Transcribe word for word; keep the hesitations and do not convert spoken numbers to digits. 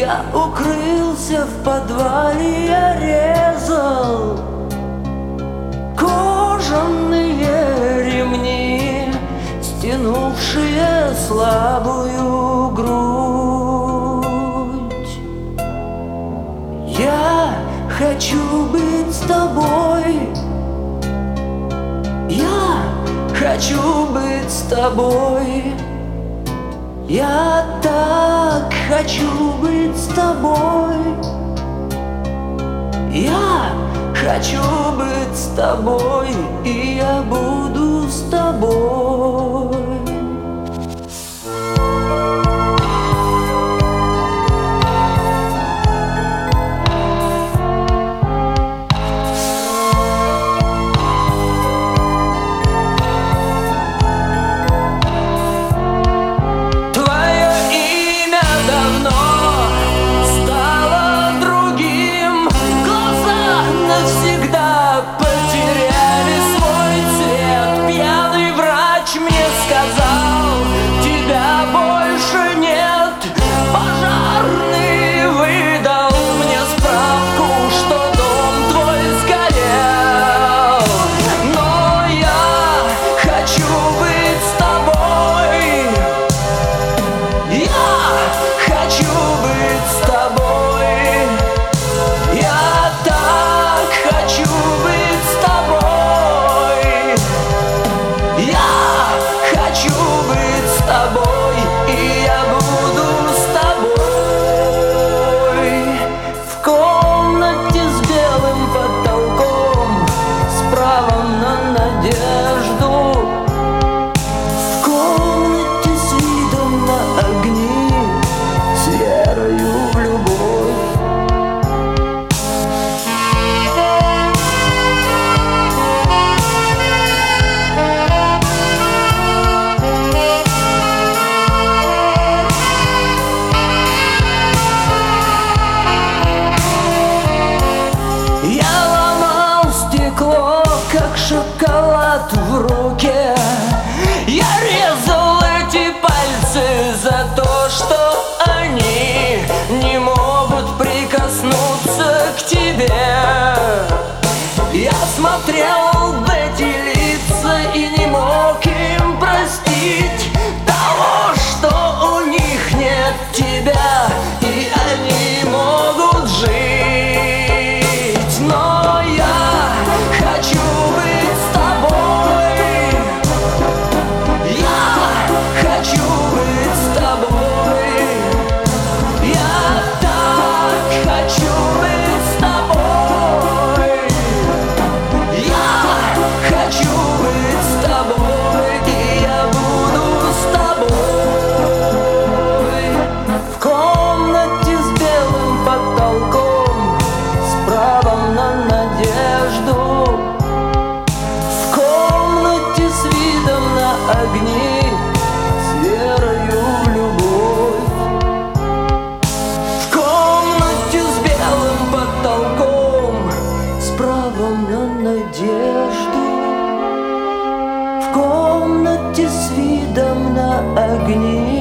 Я укрылся в подвале, я резал кожаные ремни, стянувшие слабую грудь. Я хочу быть с тобой, я хочу быть с тобой. Я так хочу быть с тобой. Я хочу быть с тобой, и я буду с тобой. Как шоколад в руке, я резал эти пальцы за то, что они не могут прикоснуться к тебе. Я смотрел в эти лица и не мог им простить того, что у них нет тебя, и они могут жить. Но я хочу быть с тобой. Я хочу быть с тобой. Я так хочу быть с тобой. Я хочу быть с тобой, и я буду с тобой. В комнате с белым потолком, с правом на надежду, в комнате с видом на огни, с верою в любовь. В комнате с белым потолком, с правом на надежду, в комнате с видом на огни,